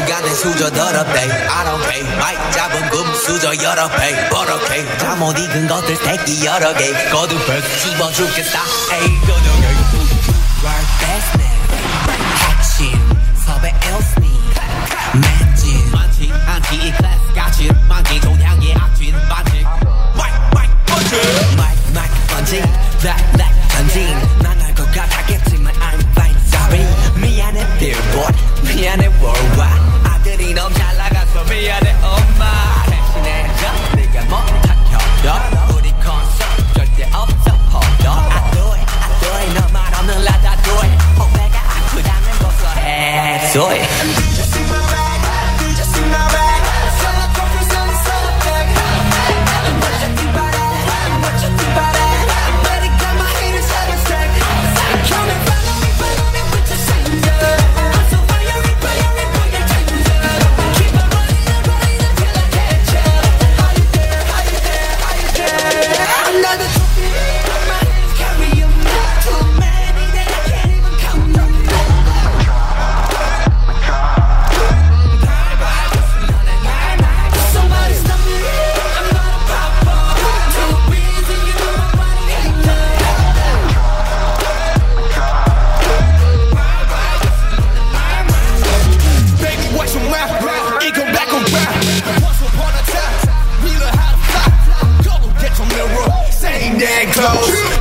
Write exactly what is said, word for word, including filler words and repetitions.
누가 내 수저 더럽대 I don't pay 마이크 잡은 금수저 여러 배 버럭해 잠못 익은 것들 새끼 여러 개 거두벌 씹어 죽겠다 에이 거두개 World best man 핵심 섭외 엘스니 매진 많지 않지 이 클래스 가진 많지 종향의 악진 반칙 마이크 마이크 번진 마이크 마이크 번진 black black 번진 난 알 것 같았겠지만 I'm fine sorry 미안해 billboard 미안해 worldwide 아들이 너무 잘 나가서 미안해 엄마 대신해줘 네가 못한 협력 우리 콘서트 절대 없어 hold I do it I do it 너 말 없는 라다 do it 후배가 아프다면 고소해 do it Close.